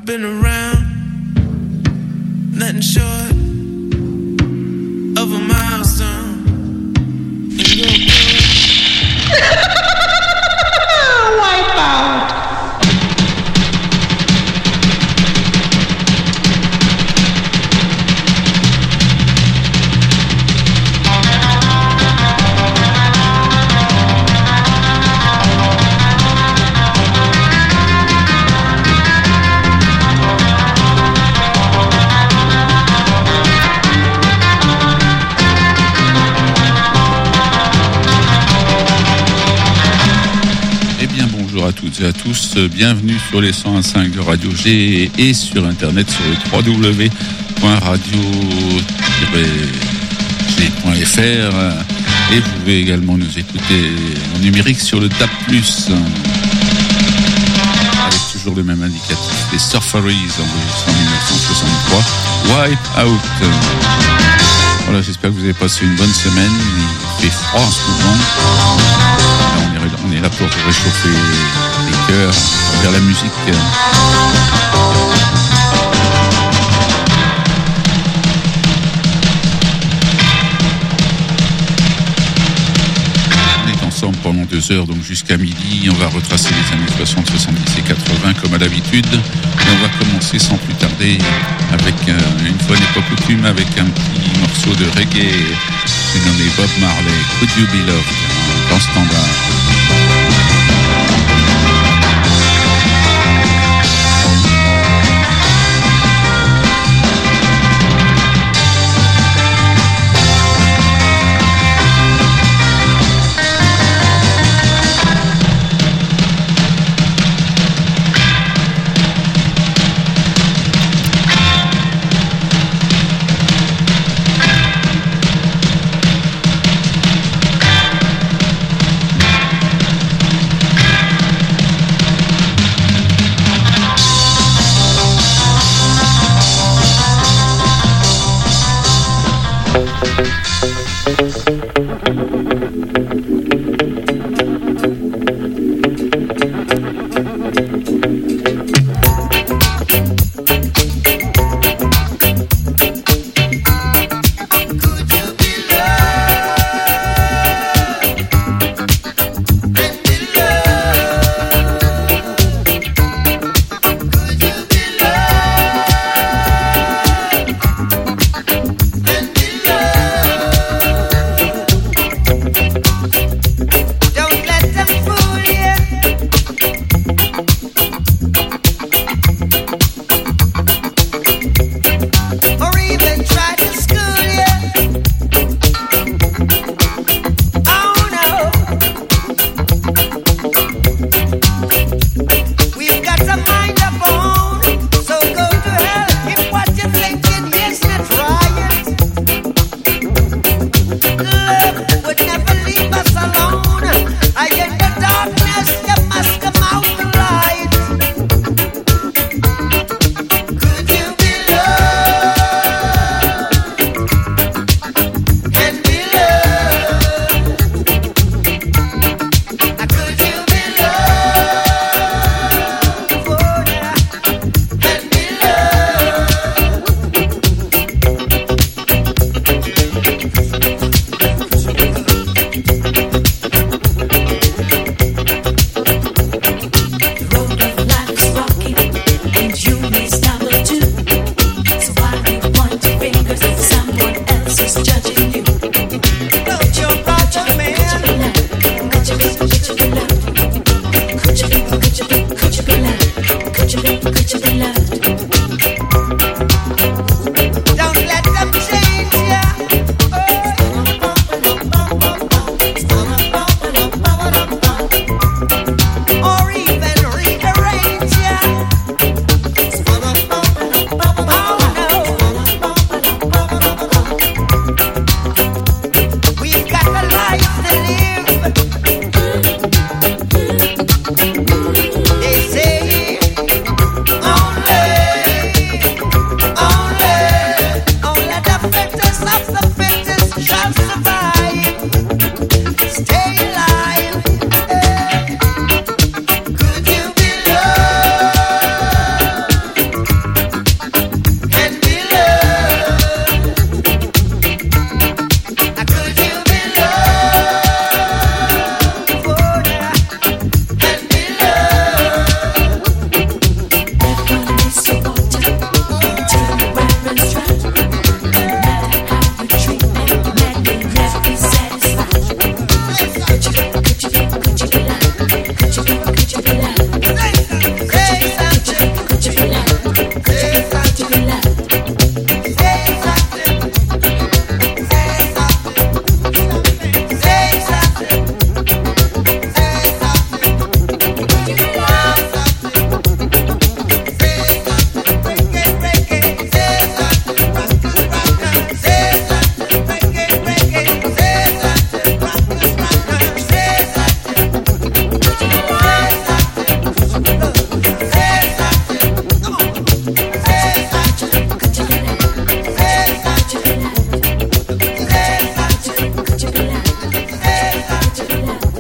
been around, nothing short of a milestone. And you're Wipe out. Bonjour à toutes et à tous, bienvenue sur les 101.5 de Radio G et sur internet sur le www.radio-g.fr et vous pouvez également nous écouter en numérique sur le DAB+, avec toujours le même indicatif, les Surfaris enregistrés en 1963, Wipe Out. Voilà, j'espère que vous avez passé une bonne semaine, il fait froid en ce moment. On est là pour réchauffer les cœurs vers la musique. On est ensemble pendant 2 heures, donc jusqu'à midi. On va retracer les années 60, 70 et 80 comme à l'habitude. Et on va commencer sans plus tarder avec une fois n'est pas coutume, avec un petit morceau de reggae. C'est nommé Bob Marley, Could You Be Loved, dans standard.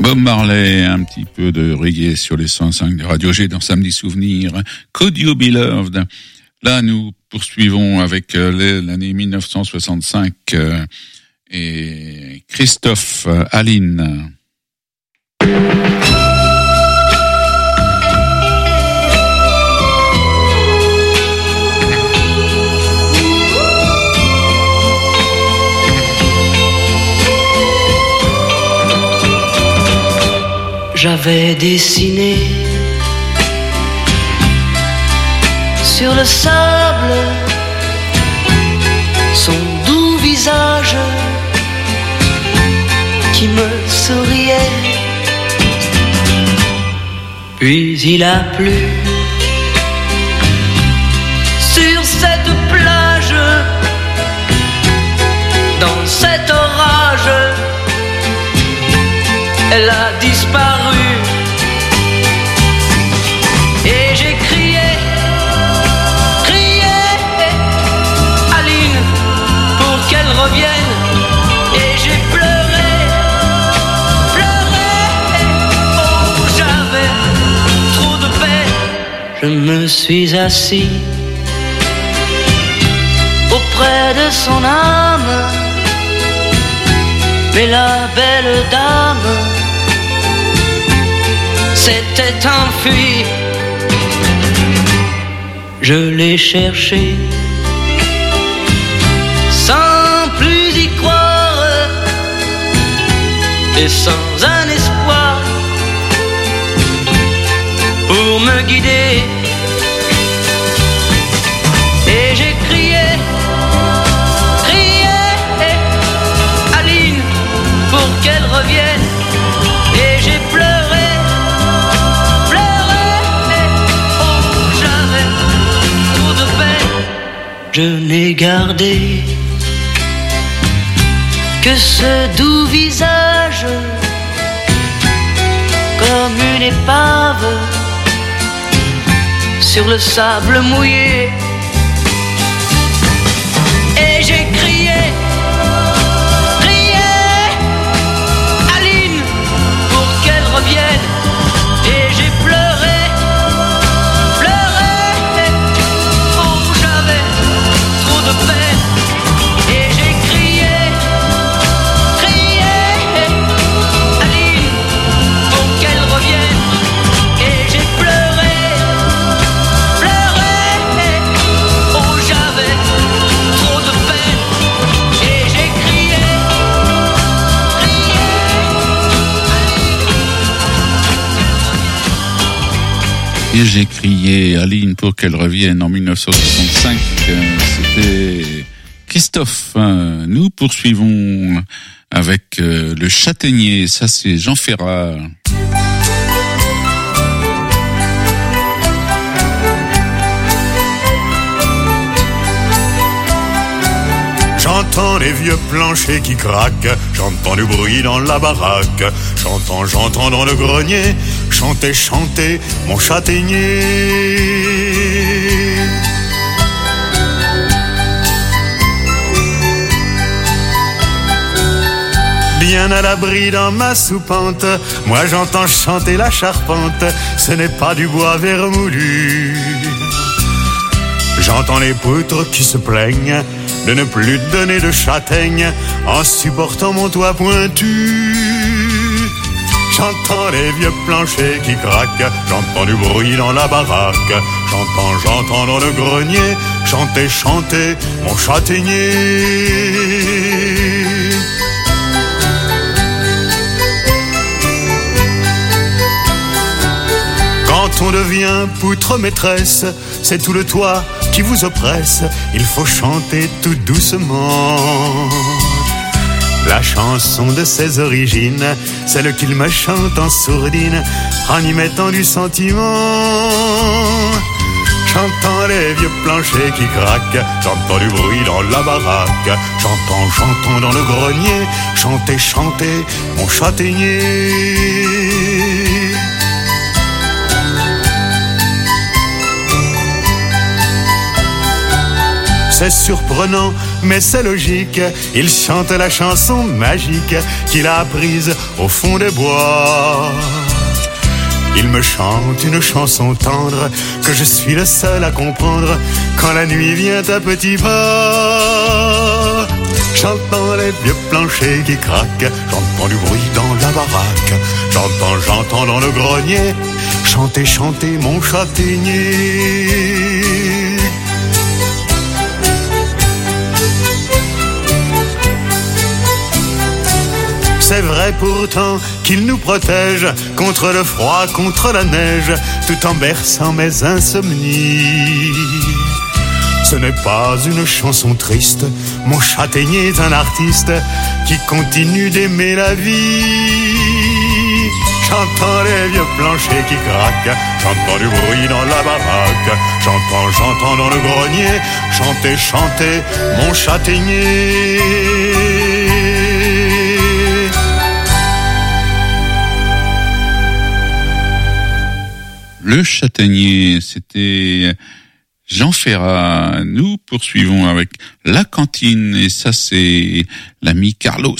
Bob Marley, un petit peu de reggae sur les 105 de Radio G dans Samedi Souvenir. Could You Be Loved? Là, nous poursuivons avec l'année 1965 et Christophe Aline. J'avais dessiné sur le sable son doux visage qui me souriait. Puis il a plu sur cette plage, dans cet orage, elle a disparu. Et j'ai crié, crié, Aline, pour qu'elle revienne. Et j'ai pleuré, pleuré, oh j'avais trop de peine. Je me suis assis auprès de son âme, mais la belle dame s'était enfuie. Je l'ai cherchée sans plus y croire et sans un espoir pour me guider. Et j'ai crié, crié, Aline, pour qu'elle revienne. Et j'ai pleuré, pleuré, oh j'avais trop de peine. Je n'ai gardé que ce doux visage comme une épave sur le sable mouillé. Et j'ai crié, revienne. Et j'ai pleuré, pleuré, oh j'avais trop de peine. Et j'ai crié, crié, Aline, pour qu'elle revienne. Et j'ai pleuré, pleuré, oh j'avais trop de peine. Et j'ai crié, Et j'ai crié Aline pour qu'elle revienne en 1965. C'était Christophe. Nous poursuivons avec le Châtaignier. Ça, c'est Jean Ferrat. J'entends les vieux planchers qui craquent, j'entends du bruit dans la baraque, j'entends dans le grenier, chanter mon châtaignier. Bien à l'abri dans ma soupente, moi j'entends chanter la charpente, ce n'est pas du bois vermoulu. J'entends les poutres qui se plaignent de ne plus donner de châtaignes en supportant mon toit pointu. J'entends les vieux planchers qui craquent, j'entends du bruit dans la baraque, j'entends dans le grenier chanter mon châtaignier. Quand on devient poutre maîtresse, c'est tout le toit qui vous oppresse, il faut chanter tout doucement. La chanson de ses origines, celle qu'il me chante en sourdine, en y mettant du sentiment. J'entends les vieux planchers qui craquent, j'entends du bruit dans la baraque, j'entends dans le grenier chanter mon châtaignier. C'est surprenant, mais c'est logique. Il chante la chanson magique qu'il a apprise au fond des bois. Il me chante une chanson tendre que je suis le seul à comprendre quand la nuit vient à petits pas. J'entends les vieux planchers qui craquent, j'entends du bruit dans la baraque, j'entends dans le grenier chanter, chanter mon châtaignier. C'est vrai pourtant qu'il nous protège contre le froid, contre la neige, tout en berçant mes insomnies. Ce n'est pas une chanson triste, mon châtaignier est un artiste qui continue d'aimer la vie. J'entends les vieux planchers qui craquent, j'entends du bruit dans la baraque, j'entends dans le grenier chanter, chanter mon châtaignier. Le châtaignier, c'était Jean Ferrat. Nous poursuivons avec La Cantine, et ça c'est l'ami Carlos.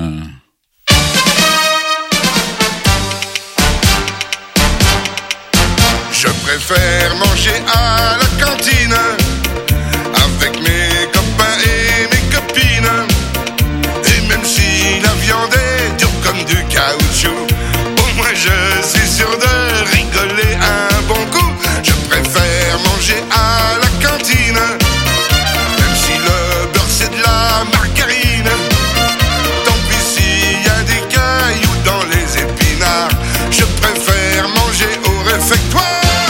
Je préfère manger à la cantine avec mes copains et mes copines. Et même si la viande est dure comme du caoutchouc, au moins je suis sûr de rigoler un bon coup. Je préfère manger à la cantine, même si le beurre c'est de la margarine. Tant pis s'il y a des cailloux dans les épinards, je préfère manger au réfectoire.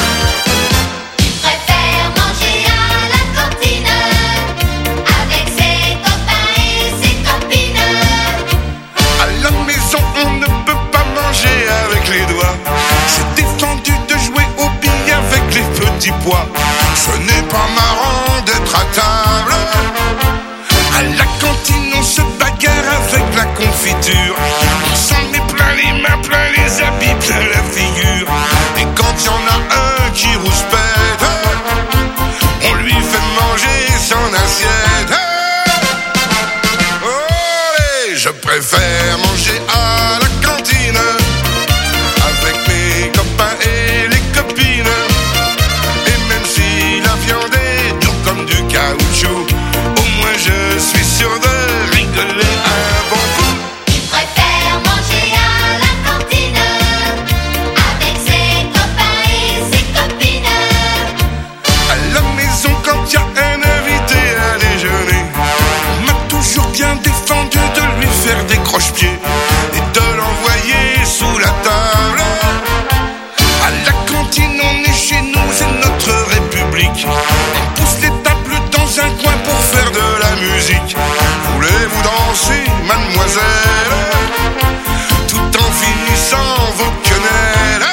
Ce n'est pas marrant d'être à table. À la cantine on se bagarre avec la confiture. On s'en met plein les mains, plein les habits, plein la figure. Et quand il y en a un qui rouspète, on lui fait manger son assiette. Oh, je préfère manger à la cantine avec mes copains et les copines. Caoutchouc, au moins je suis sûr de rigoler un bon coup. Il préfère manger à la cantine avec ses copains et ses copines. À la maison quand il y a un invité à déjeuner, on m'a toujours bien défendu de lui faire des croche-pieds et de l'envoyer sous la table. À la cantine on est chez nous, c'est notre république. On pousse les dans un coin pour faire de la musique. Voulez-vous danser, mademoiselle, tout en finissant vos quenelles?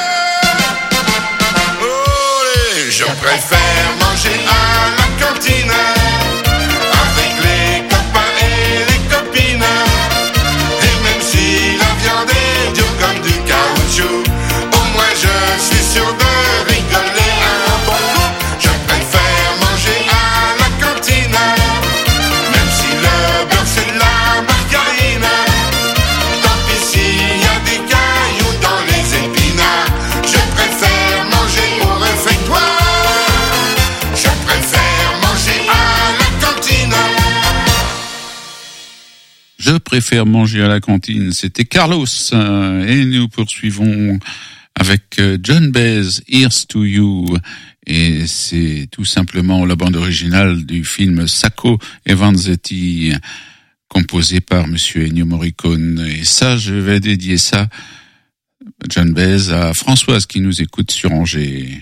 Oh, je préfère manger à la cantine avec les copains et les copines. Et même si la viande est dure comme du caoutchouc, au moins je suis sûr de rigoler un bon coup. Je préfère manger à la cantine, même si le beurre c'est de la margarine. Tant pis s'il y a des cailloux dans les épinards, je préfère manger au réfectoire. Je préfère manger à la cantine. Je préfère manger à la cantine, c'était Carlos. Et nous poursuivons avec John Baez, Here's to You. Et c'est tout simplement la bande originale du film Sacco e Vanzetti, composé par monsieur Ennio Morricone. Et ça, je vais dédier ça, John Baez, à Françoise qui nous écoute sur Angers.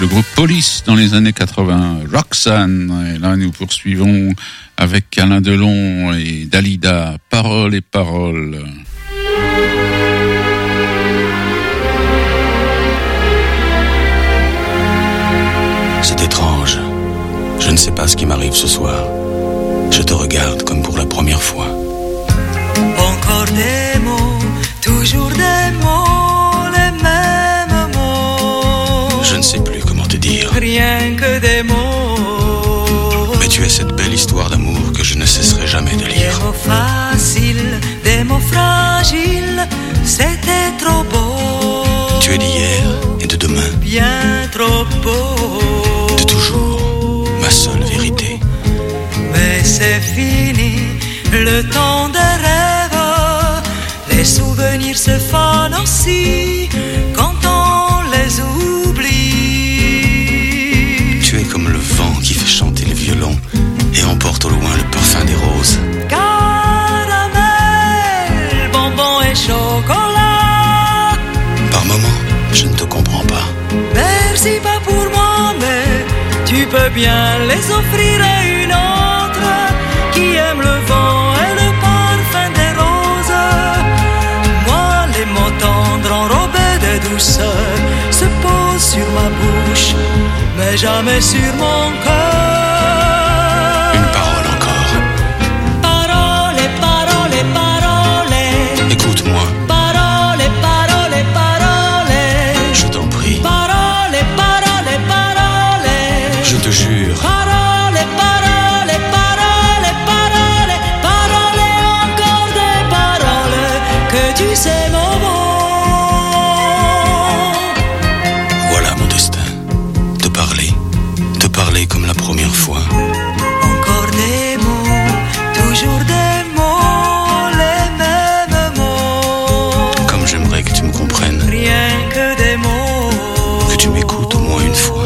le groupe Police dans les années 80, Roxanne. Et là, nous poursuivons avec Alain Delon et Dalida, Paroles et paroles. C'est étrange. Je ne sais pas ce qui m'arrive ce soir. Je te regarde comme pour la première fois. Encore des mots, toujours des mots, les mêmes mots. Je ne sais plus comment te dire. Rien que des mots. Mais tu es cette belle histoire d'amour que je ne cesserai jamais de lire. Des mots faciles, des mots fragiles, c'était trop beau. Tu es d'hier et de demain. Bien trop beau. De toujours, ma seule vérité. Mais c'est fini, le temps des rêves. Les souvenirs se fanent aussi quand on les oublie. Tu es comme le vent qui fait chanter les violons et emporte au loin le parfum des roses. Caramel, bonbons et chocolat. Par moments, je ne te comprends pas. Merci pas pour moi, mais tu peux bien les offrir à une autre qui aime le vent et le parfum des roses. Moi, les mots tendres enrobés de douceur se posent sur ma bouche, mais jamais sur mon cœur. Une parole encore. Parole, parole, parole. Écoute-moi. Parole, parole, parole. Je t'en prie. Parole, parole, parole. Je te jure. Parole, parole, parole, parole. Parole, encore des paroles que tu sais mon mot. Voilà mon destin. Te parler comme la première fois. Encore des mots, toujours des mots, les mêmes mots. Comme j'aimerais que tu me comprennes. Rien que des mots. Que tu m'écoutes au moins une fois.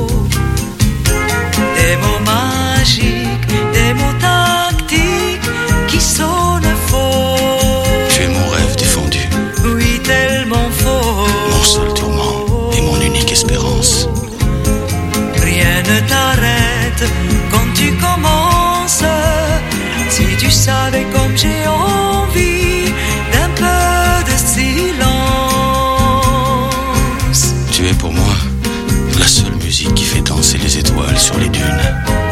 Des mots magiques, des mots tactiques qui sonnent faux. Tu es mon rêve défendu. Oui, tellement faux. Mon seul tourment et mon unique espérance. Rien ne t'arrête quand tu commences. Si tu savais comme j'ai envie d'un peu de silence. Tu es pour moi la seule musique qui fait danser les étoiles sur les dunes.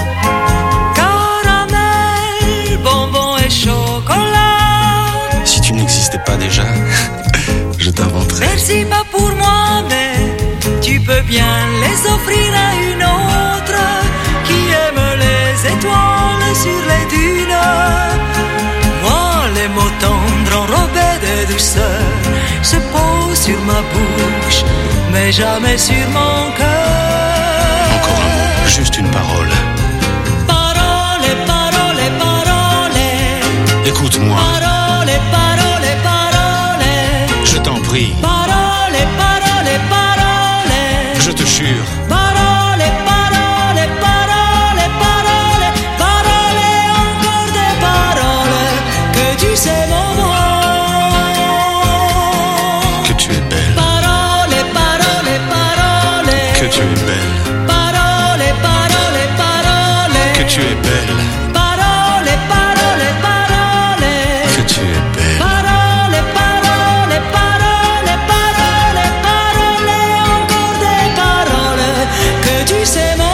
Caramel, bonbons et chocolat. Si tu n'existais pas déjà, je t'inventerais. Merci pas pour moi, mais tu peux bien les offrir à une autre qui aime les étoiles sur les dunes. Moi, les mots tendres enrobés de douceur se posent sur ma bouche, mais jamais sur mon cœur. Encore un mot, juste une parole. Parole, parole, parole. Écoute-moi. Parole, parole, parole. Je t'en prie. Parole, parole, parole. Je te jure. Parole, parole, parole, parole. Parole, encore des paroles que tu sais mon mot. Que tu es belle. Parole, parole, parole. Que tu es belle. Parole, parole, parole. Que tu es belle. Parole, parole, parole. Que tu es belle. Parole, parole, parole, parole, parole, encore des paroles que tu sais mon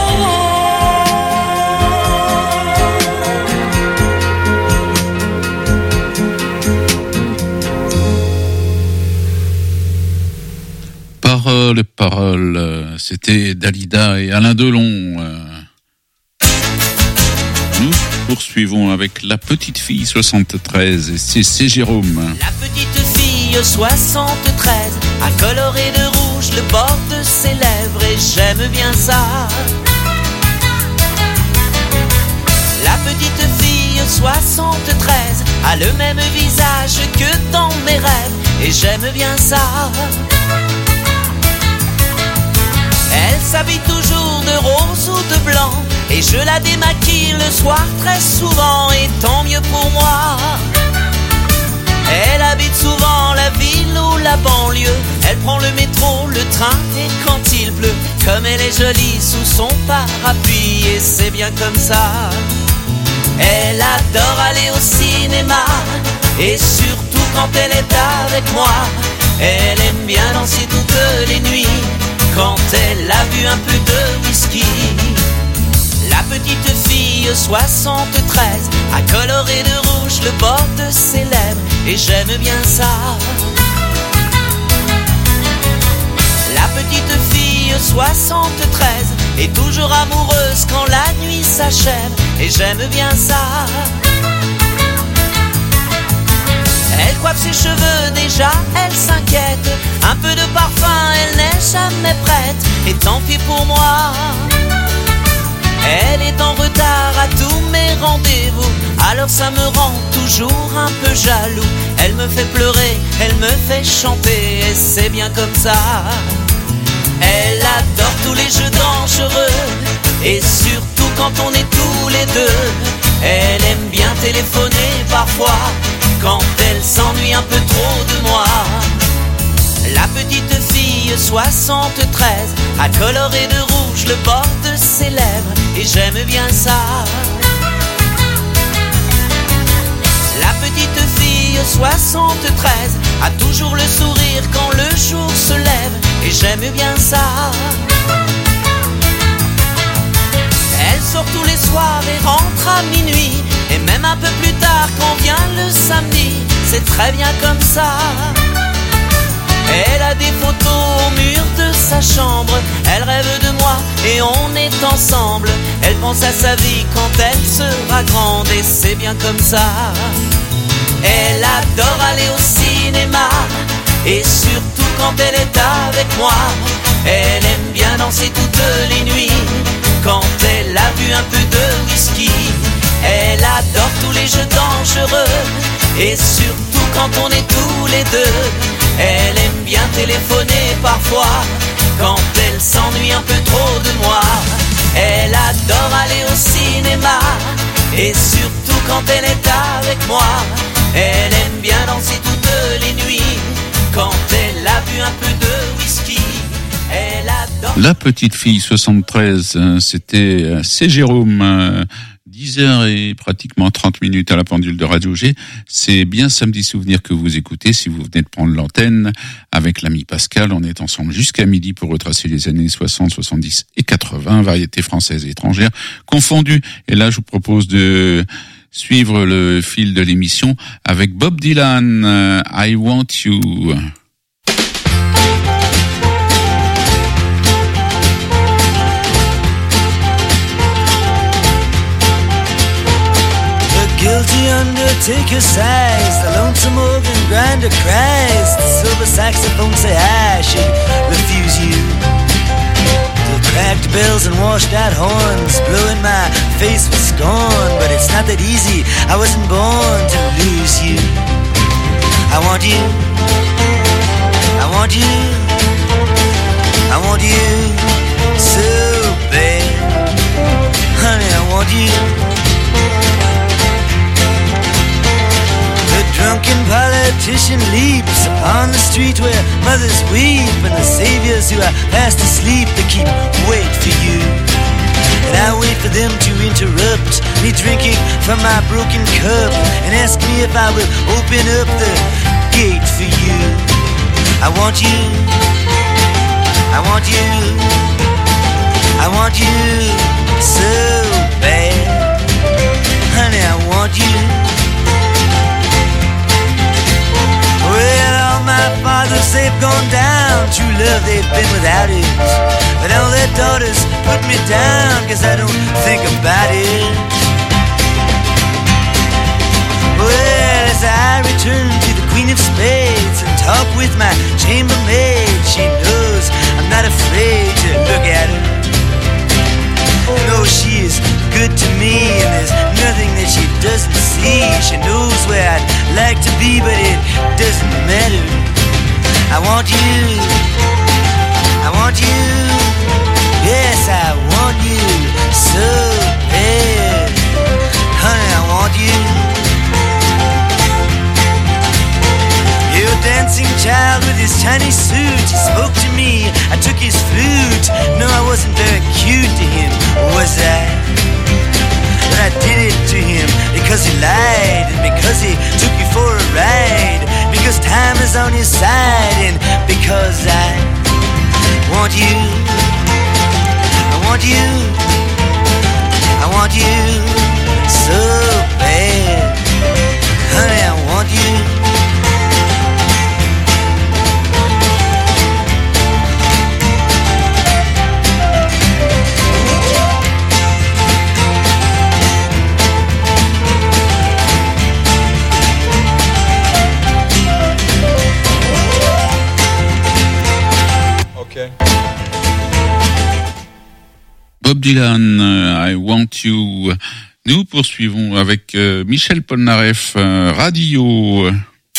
Paroles, paroles, c'était Dalida et Alain Delon. Nous poursuivons avec la petite fille 73 et c'est Jérôme. La petite fille 73 a coloré de rouge le bord de ses lèvres et j'aime bien ça. La petite fille 73 a le même visage que dans mes rêves et j'aime bien ça. Elle s'habille toujours de rose ou de blanc et je la démaquille le soir très souvent et tant mieux pour moi. Elle habite souvent la ville ou la banlieue. Elle prend le métro, le train et quand il pleut, comme elle est jolie sous son parapluie, et c'est bien comme ça. Elle adore aller au cinéma, et surtout quand elle est avec moi. Elle aime bien danser toutes les nuits, quand elle a bu un peu de whisky. La petite fille 73 a coloré de rouge le bord de ses lèvres, et j'aime bien ça. La petite fille 73 est toujours amoureuse quand la nuit s'achève, et j'aime bien ça. Elle coiffe ses cheveux, déjà elle s'inquiète. Un peu de parfum, elle n'est jamais prête, et tant pis pour moi. Elle est en retard à tous mes rendez-vous, alors ça me rend toujours un peu jaloux. Elle me fait pleurer, elle me fait chanter, et c'est bien comme ça. Elle adore tous les jeux dangereux, et surtout quand on est tous les deux. Elle aime bien téléphoner parfois, quand elle s'ennuie un peu trop de moi. La petite fille 73 a coloré de rouge le bord de ses lèvres, et j'aime bien ça. La petite fille 73 a toujours le sourire quand le jour se lève, et j'aime bien ça. Elle sort tous les soirs et rentre à minuit, et même un peu plus tard quand vient le samedi. C'est très bien comme ça. Elle a des photos au mur de sa chambre, elle rêve de moi et on est ensemble. Elle pense à sa vie quand elle sera grande, et c'est bien comme ça. Elle adore aller au cinéma, et surtout quand elle est avec moi. Elle aime bien danser toutes les nuits, quand elle a bu un peu de whisky. Elle adore tous les jeux dangereux, et surtout quand on est tous les deux. Elle aime bien téléphoner parfois, quand elle s'ennuie un peu trop de moi. Elle adore aller au cinéma, et surtout quand elle est avec moi. Elle aime bien danser toutes les nuits, quand elle a bu un peu de whisky. Elle adore... La petite fille 73, c'est Jérôme. 10h et pratiquement 30 minutes à la pendule de Radio G. C'est bien Samedi Souvenir que vous écoutez si vous venez de prendre l'antenne avec l'ami Pascal. On est ensemble jusqu'à midi pour retracer les années 60, 70 et 80, variétés françaises et étrangères confondues. Et là, je vous propose de suivre le fil de l'émission avec Bob Dylan, I Want You. Guilty undertaker sighs, the lonesome organ grinder cries, the silver saxophone say I should refuse you. The cracked bells and washed out horns blow in my face with scorn, but it's not that easy, I wasn't born to lose you. I want you, I want you, I want you so bad. Honey, I want you. Drunken politician leaps upon the street where mothers weep, and the saviors who are fast asleep, they keep wait for you. And I wait for them to interrupt me drinking from my broken cup and ask me if I will open up the gate for you. I want you, I want you, I want you so bad. Honey, I want you. Well, all my fathers, they've gone down. True love, they've been without it. But all their daughters put me down, 'cause I don't think about it. Well, as I return to the Queen of Spades and talk with my chambermaid, she knows I'm not afraid to look at her. No, she is good to me, and there's nothing that she doesn't see. She knows where I'd like to be, but it doesn't matter. I want you, I want you, yes, I want you so bad. Honey, I want you. Your dancing child with his Chinese suit he spoke to me. I took his flute. No, I wasn't very cute to him, was I? But I did it to him because he lied and because he took me for a ride. Because time is on his side and because I want you. I want you. I want you so bad. Honey, I want you. Bob Dylan, I Want You. Nous poursuivons avec Michel Polnareff, Radio.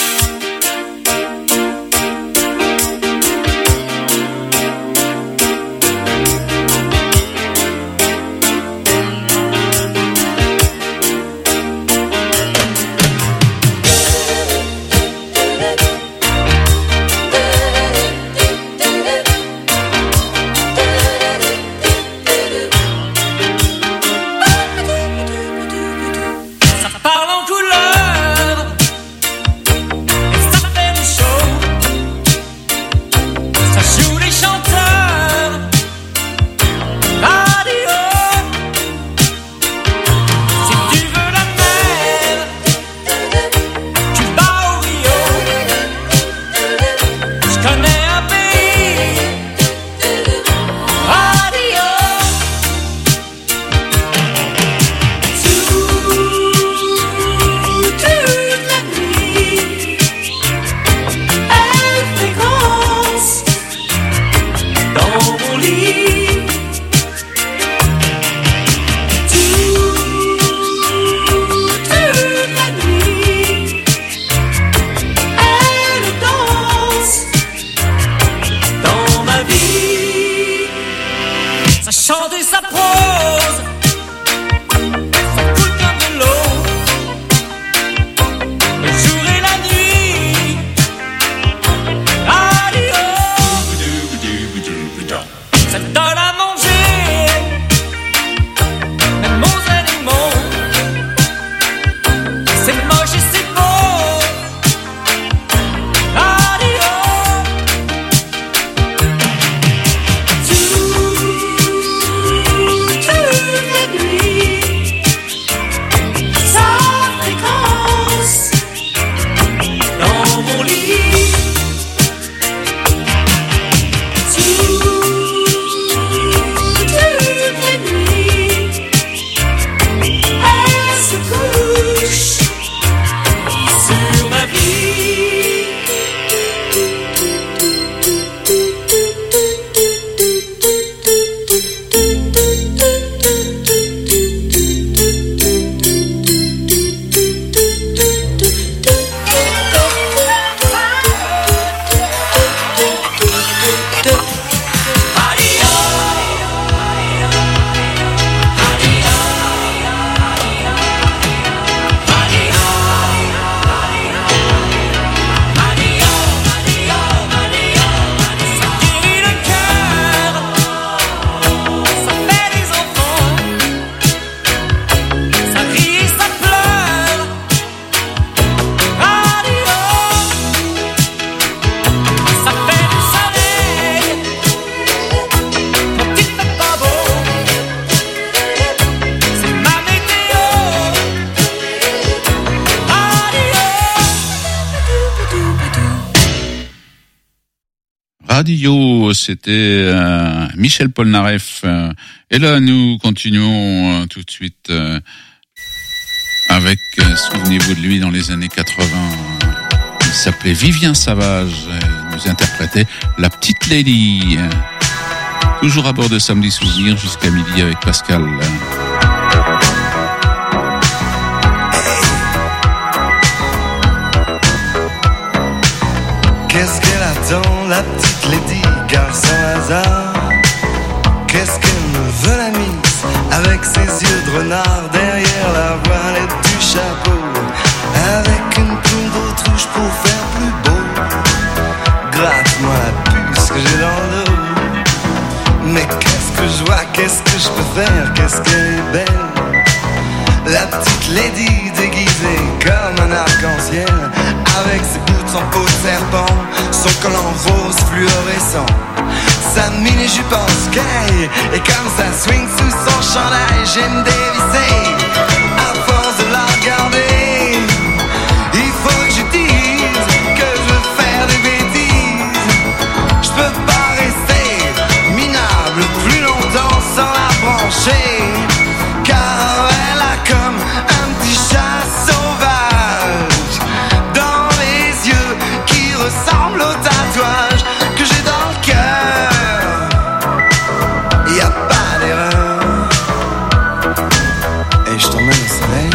Radio, c'était Michel Polnareff. Et là, nous continuons tout de suite avec, souvenez-vous de lui, dans les années 80. Il s'appelait Vivien Savage. Il nous interprétait La Petite Lady. Toujours à bord de Samedi Souvenir jusqu'à midi avec Pascal. Qu'est-ce qu'elle attend, la petite lady, garçon hasard? Qu'est-ce qu'elle me veut la mise, avec ses yeux de renard derrière la voilette du chapeau, avec une plume d'autruche pour faire plus beau? Gratte-moi la puce avec ses boots en peau de serpent, son collant rose fluorescent, sa mini-jupe en sky, et comme ça swing sous son chandail, j'aime dévisser, à force de la regarder, il faut que je dise que je veux faire des bêtises, je peux pas rester minable plus longtemps sans la brancher, car elle a comme un petit chat sauvage dans les yeux qui ressemblent au tatouage que j'ai dans le cœur. Y a pas d'erreur. Et je t'emmène au soleil.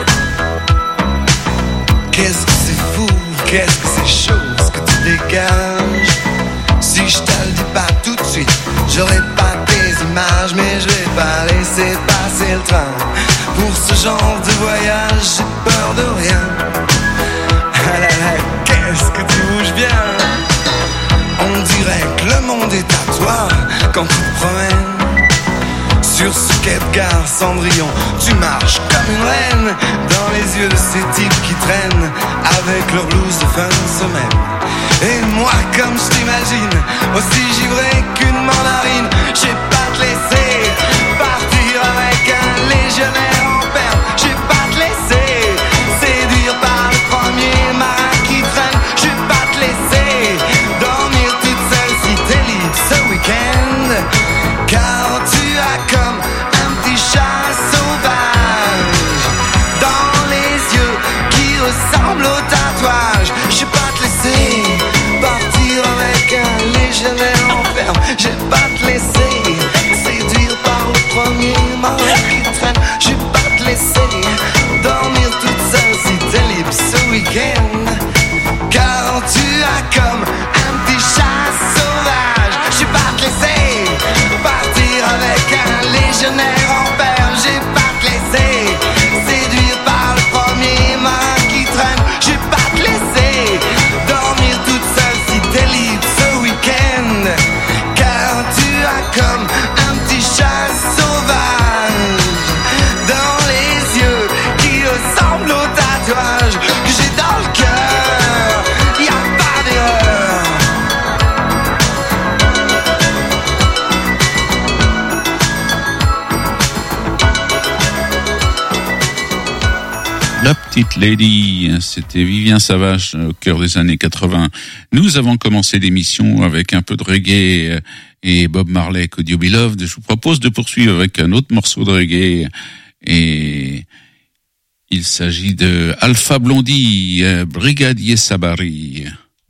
Qu'est-ce que c'est fou, qu'est-ce que c'est chaud ce que tu dégages. Si je te le dis pas tout de suite, j'aurai pas tes images, mais je vais pas laisser passer le train. Pour ce genre de voyage, j'ai peur de rien. Ah là là, qu'est-ce que tu bouges bien. On dirait que le monde est à toi quand tu te promènes. Sur ce quai de gare Cendrillon, tu marches comme une reine dans les yeux de ces types qui traînent avec leur blouse de fin de semaine. Et moi, comme je t'imagine, aussi givré qu'une mandarine, j'ai pas te laisser partir avec un légionnaire en perme. J'ai pas te laisser séduire par le premier marin qui traîne. J'ai pas te laisser dormir toute seule si t'es libre ce week-end, car tu as comme un petit chat sauvage dans les yeux qui ressemblent au tatouage. J'ai pas te laisser partir avec un légionnaire en ferme. J'ai pas te laisser séduire par le premier marin qui traîne. J'ai pas te laisser dormir toute seule si t'es libre ce week-end, car tu as comme un petit chat sauvage. J'ai pas te laisser partir avec un légionnaire en perme. J'ai pas te laisser séduire par le premier marin qui traîne. J'ai pas te laisser dormir toute seule si t'es libre ce week-end, car tu as comme un petit chat sauvage dans les yeux qui ressemblent au tatouage que j'ai dans le cœur. Y a pas d'erreur. La petite lady, c'était Vivien Savage au cœur des années 80. Nous avons commencé l'émission avec un peu de reggae et Bob Marley, Could You Be Loved. Je vous propose de poursuivre avec un autre morceau de reggae et il s'agit de Alpha Blondy, Brigadier Sabari.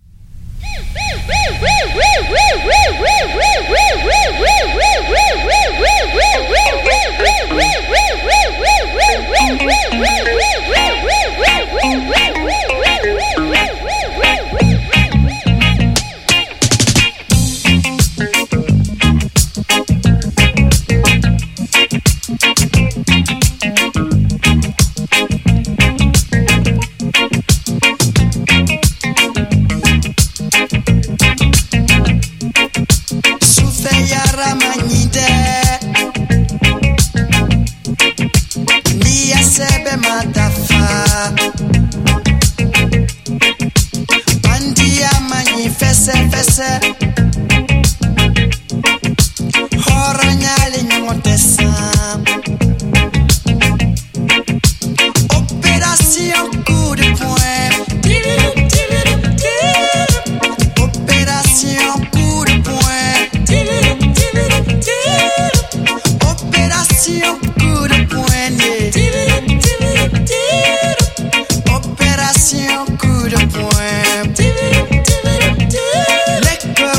Opération coup de poing. Opération coup de poing. Opération coup de poignet. Opération coup de poing. Les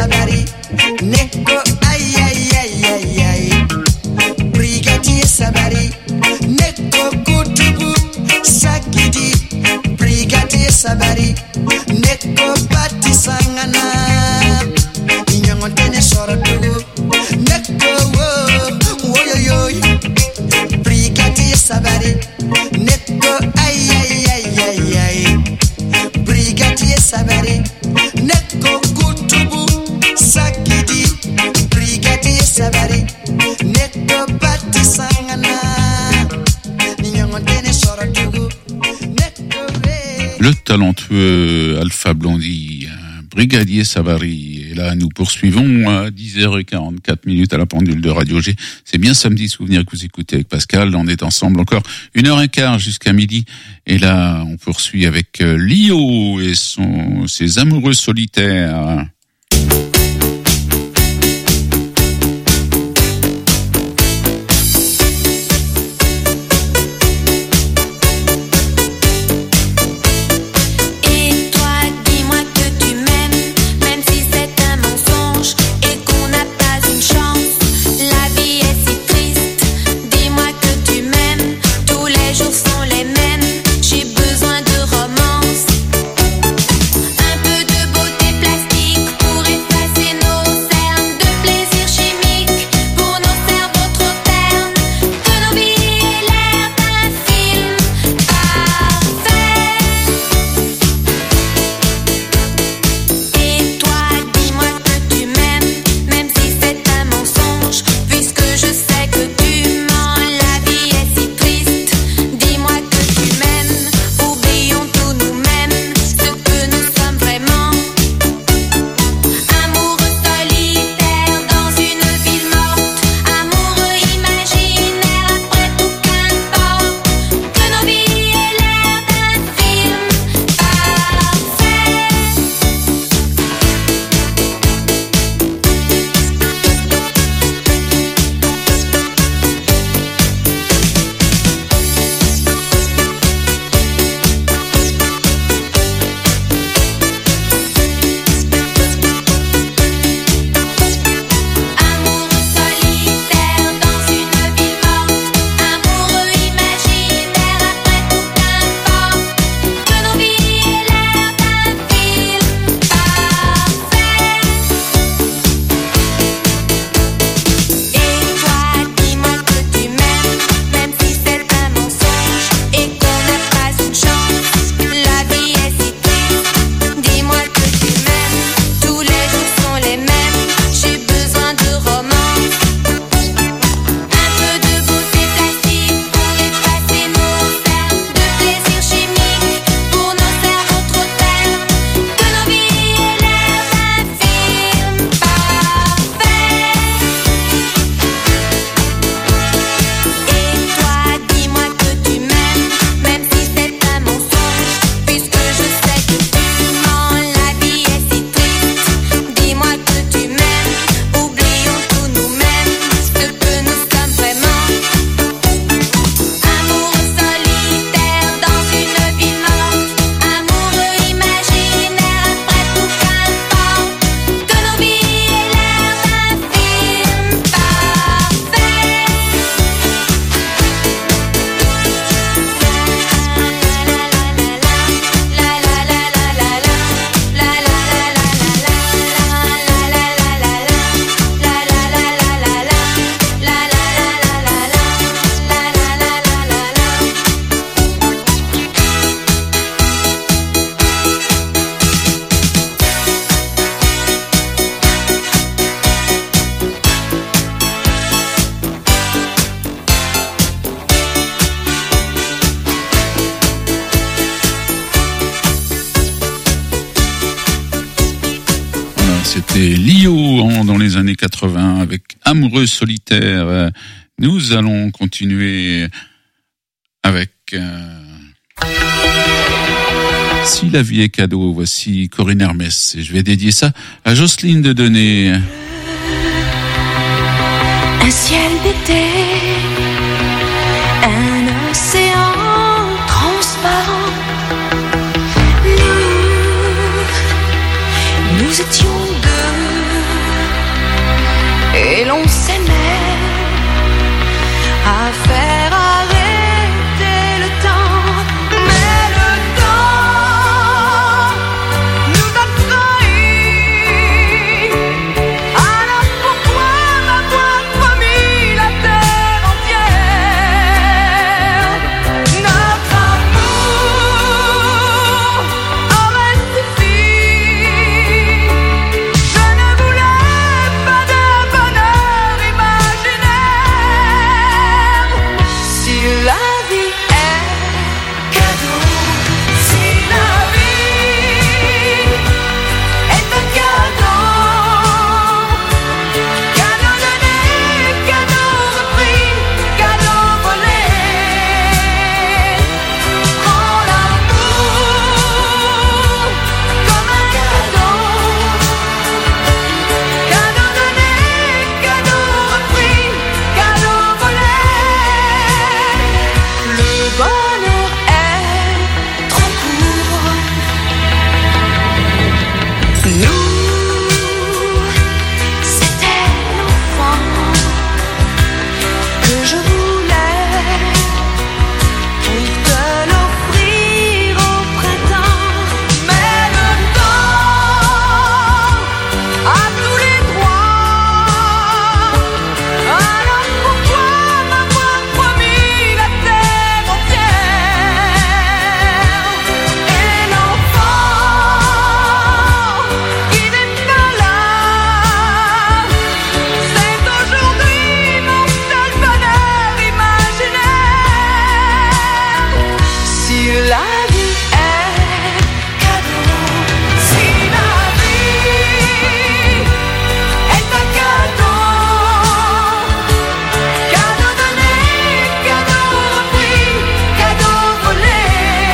Sabari, Neko, aïe aïe aïe aïe aïe. Brigadier Sabari, Neko Kutubu, Sakidi. Brigadier Sabari, Neko Pati Sangana. Inyongotene Sorotugu, Neko Woyoyoy. Brigadier Sabari, Neko aïe aïe aïe aïe aïe. Brigadier Sabari, Neko Kutubu, Sakidi. Brigadier Sabari, Neko Pati Sangana. Inyongotene Sorotugu, Neko Le talentueux Alpha Blondy, Brigadier Savary. Et là, nous poursuivons à 10h44 à la pendule de Radio G. C'est bien Samedi Souvenir que vous écoutez avec Pascal. On est ensemble encore 1h15 jusqu'à midi. Et là, on poursuit avec Lio et ses amoureux solitaires. C'était Lio dans les années 80 avec Amoureux solitaire. Nous allons continuer avec Si la vie est cadeau. Voici Corinne Hermès et je vais dédier ça à Jocelyne de Denay. Un ciel d'été, un océan transparent. Nous étions deux et l'on s'aimait à faire arrêter le temps. Mais le temps nous a trahis. Alors pourquoi m'avoir promis la terre entière? Notre amour aurait suffi. Je ne voulais pas de bonheur imaginaire. Si la vie est cadeau, si la vie est un cadeau, cadeau donné, cadeau repris, cadeau volé, prends l'amour comme un cadeau, cadeau donné, cadeau repris, cadeau volé. Le bonheur est trop court. Nous, c'était l'enfant que je voulais pour te l'offrir au printemps. Mais le temps a tous les droits. Alors pourquoi m'avoir promis la terre entière? Et l'enfant qui n'est pas là, c'est aujourd'hui mon seul bonheur imaginaire. Si la vie est cadeau, si la vie est un cadeau, cadeau donné, cadeau repris, cadeau volé,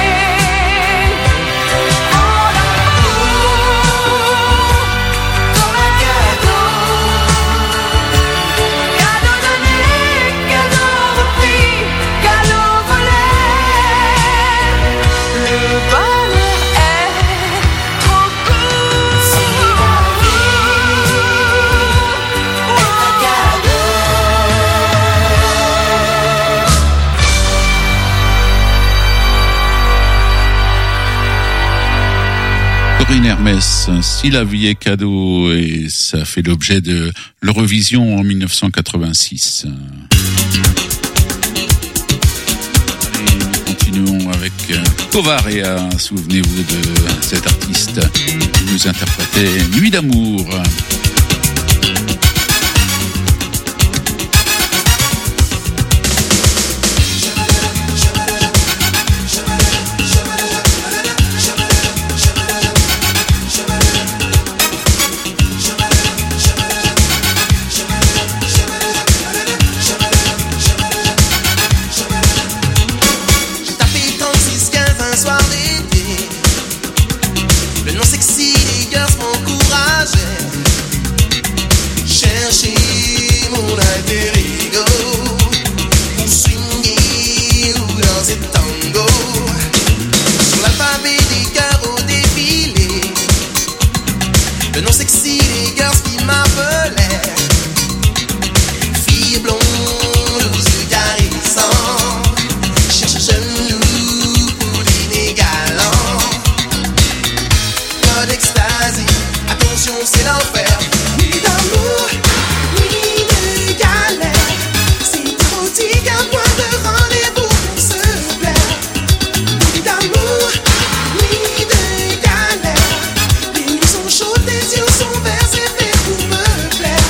prends l'amour comme un cadeau, cadeau donné, cadeau repris, cadeau volé. Le bonheur est trop court. Si la vie est un cadeau. Corinne Hermès, Si la vie est cadeau, et ça fait l'objet de l'Eurovision en 1986. Allez, nous continuons avec Kovaréa. Souvenez-vous de cet artiste qui nous interprétait Nuit d'amour. J'ai tapé 36, 15 un soir d'été. Le nom sexy des girls m'encourageait. Chercher mon alter ego pour swinguer ou danser tango. Sur l'alphabet des cœurs au défilé. Le nom sexy des girls qui m'appelait. Fille blonde aux yeux caressants. Cherche genou pour l'inégalant. Pas d'extasie, attention c'est l'enfer. Nuit d'amour, nuit de galère. C'est érotique, un point de rendez-vous pour se plaire. Nuit d'amour, nuit de galère. Les nuits sont chaudes, les yeux sont verts, c'est fait pour me plaire.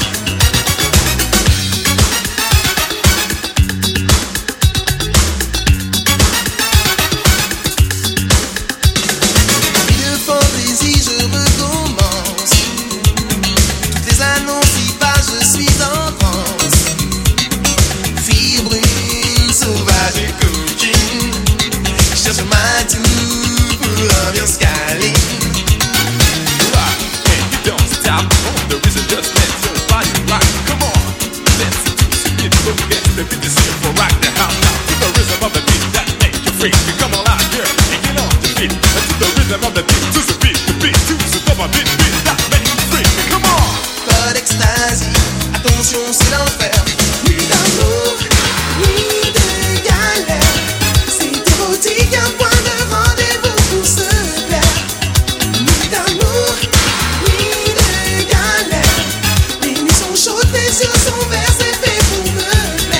Nuit de fantaisie, je recommence. Toutes les annonces y passent, je suis en transe. Fille brune, sauvage et coquine. Je cherche ma toux pour l'ambiance câline. Rock, and you don't stop. The reason just let your body rock. Come on, let's do some it. Look at the beat, this is for rock the house now. To the rhythm of the beat that make you free. Come on out here and get on the beat. To the rhythm of the beat, to the beat, to the beat that make you free. Come on. Pas d'extasie, attention Attention, c'est l'enfer. Nuit d'amour, nuit de galère. C'est érotique, un point de rendez-vous pour se plaire. Nuit d'amour, nuit de galère. Les nuits sont chaudes, les yeux sont verts, c'est fait pour me plaire.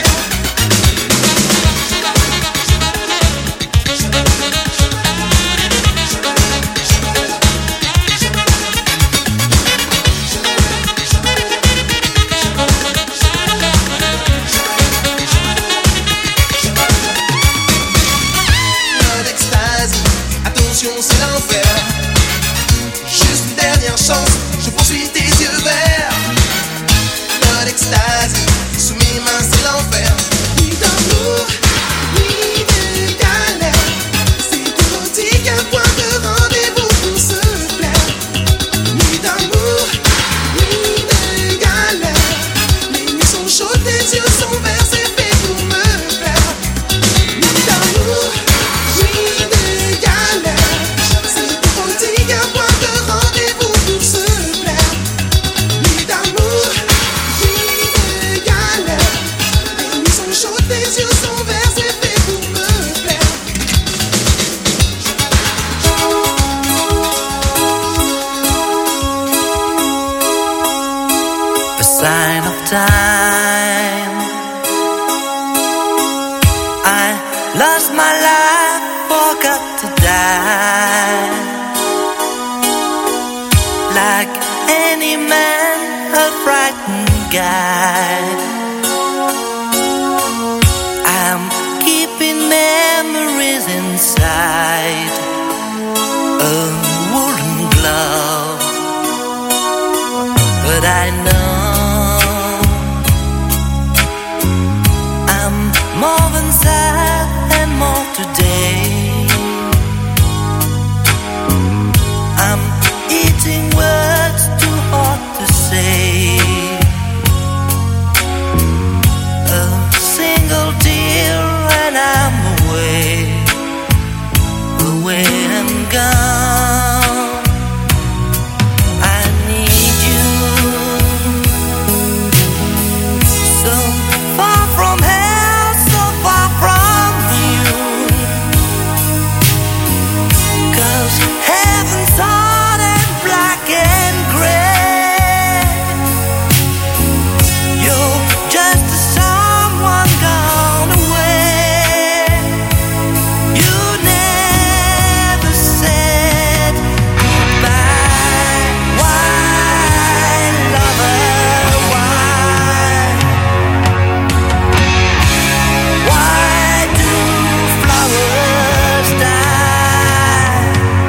Mode extasie, attention c'est l'enfer. Juste une dernière chance, je poursuis tes yeux verts. Mode extasie, sous mes mains c'est l'enfer. Nuit d'amour, nuit de galère. C'est érotique, un point de rendez-vous pour se plaire. Nuit d'amour, nuit de galère. Les nuits sont chaudes, les yeux sont verts, c'est fait pour me plaire. Nuit d'amour, nuit de galère. C'est érotique, un point de rendez-vous pour se plaire. Nuit d'amour, nuit de galère. Les nuits sont chaudes, les yeux sont verts, c'est fait pour me plaire. A sign of time. I lost my life, forgot to die. Like any man, a frightened guy. I'm keeping memories inside a woolen glove. But I know I'm more than sad and more today. I'm eating words too hard to say. A single tear and I'm away and gone. I need you. So far from hell, so far from you. 'Cause heaven's hard and black and gray. You're just someone gone away. You never said goodbye. Why, lover, why? Why do flowers die?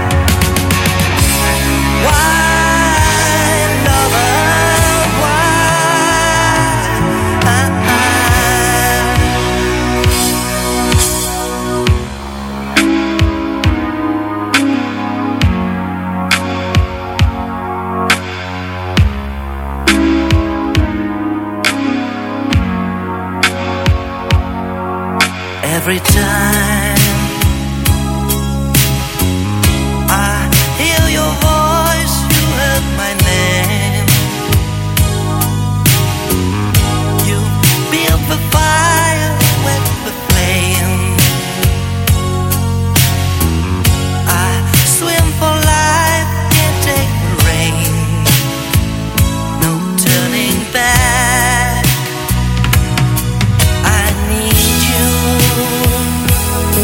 Why, lover, every time I hear your voice, you heard my name. You built the fire, wet the flame. I swim for life, can't take the rain. No turning back. I need you.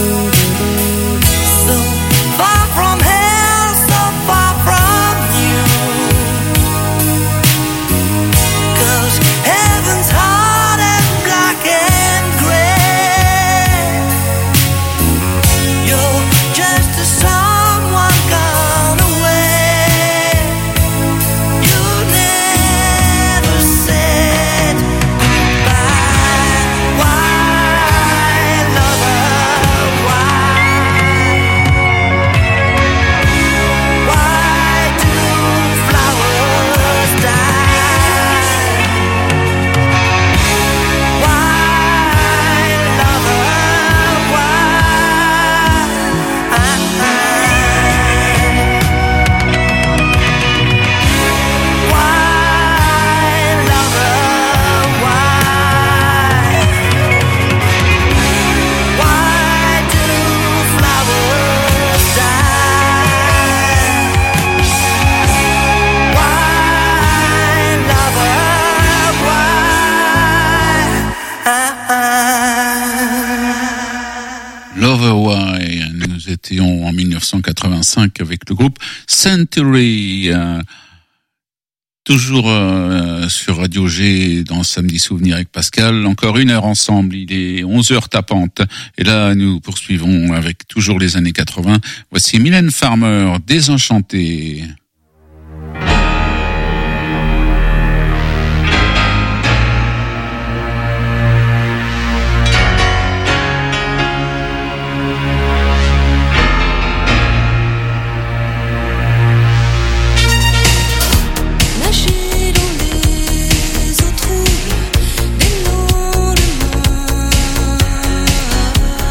c'était en 1985 avec le groupe Century. Toujours sur Radio G dans Samedi Souvenir avec Pascal. Encore 1 heure ensemble, il est 11h tapante. Et là, nous poursuivons avec toujours les années 80. Voici Mylène Farmer, Désenchantée.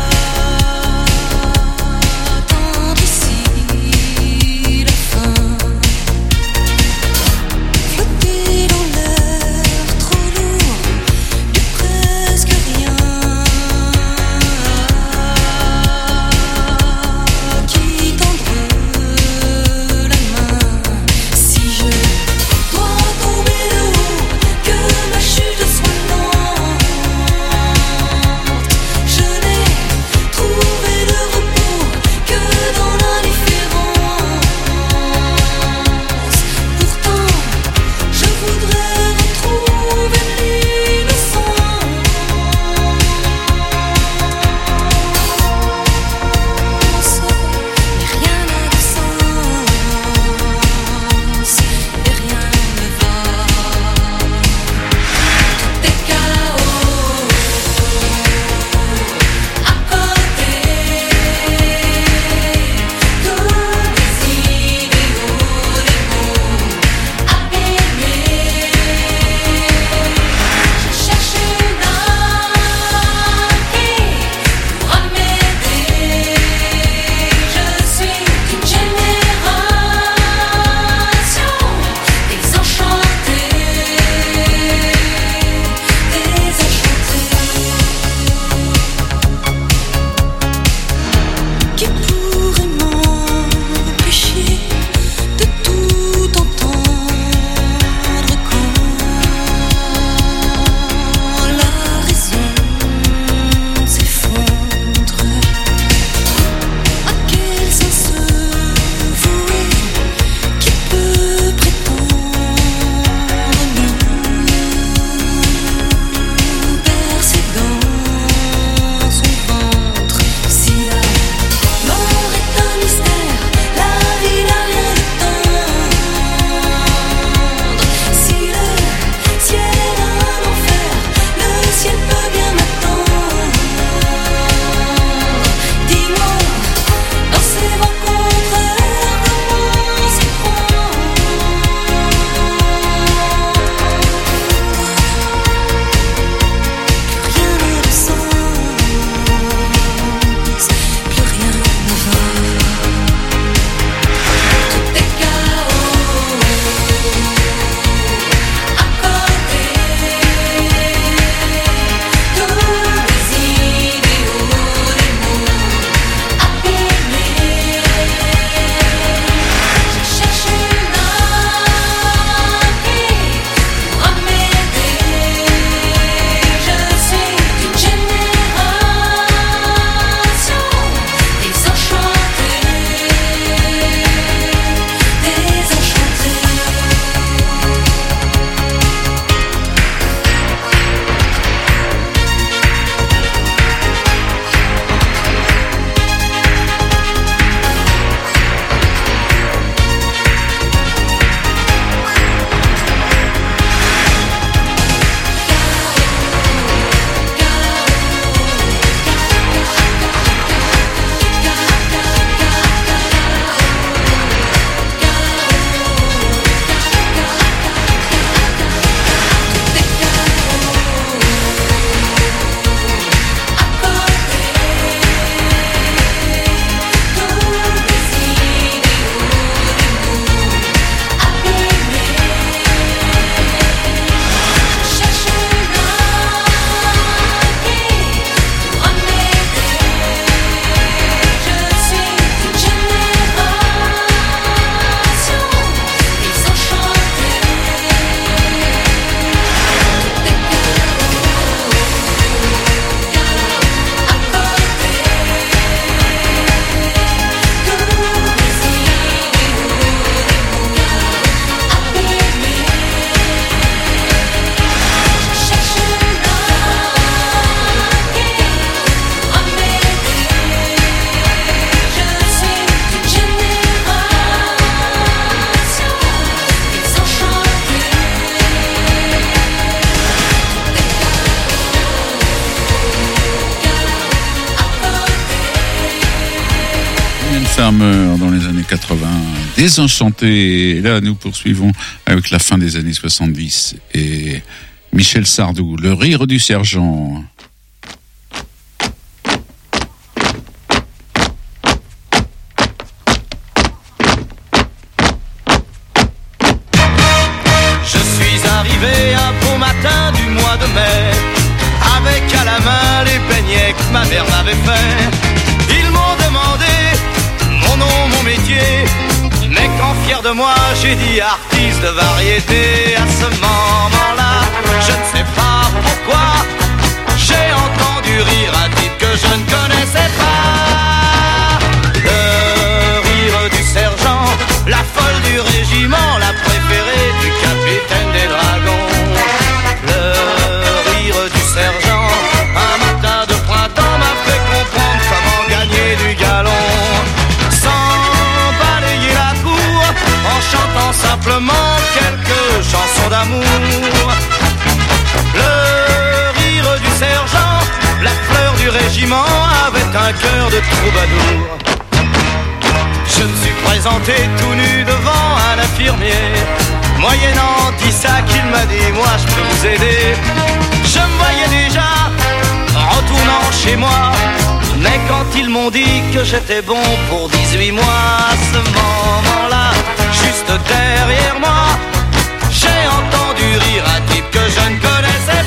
Attendre ici la fin. Farmer dans les années 80, Désenchanté. Et là, nous poursuivons avec la fin des années 70 et Michel Sardou, Le rire du sergent. Je suis arrivé un beau matin du mois de mai, avec à la main les beignets que ma mère m'avait fait. Ils m'ont demandé mon nom, mon métier, mais quand fier de moi j'ai dit artiste de variété. À ce moment-là, je ne sais pas pourquoi, j'ai entendu rire un type que je ne connaissais pas. Le rire du sergent, la folle du régiment, la préférée du capitaine des dragons. Le rire du sergent, un matin de printemps m'a fait comprendre comment gagner du galon. Sans balayer la cour, en chantant simplement quelques chansons d'amour. Le rire du sergent, la fleur du régiment, avait un cœur de troubadour. Je me suis présenté tout nu devant un infirmier, moyennant 10 sacs, il m'a dit moi je peux vous aider. Je me voyais déjà retournant chez moi, mais quand ils m'ont dit que j'étais bon pour 18 mois, à ce moment-là, juste derrière moi, j'ai entendu rire un type que je ne connaissais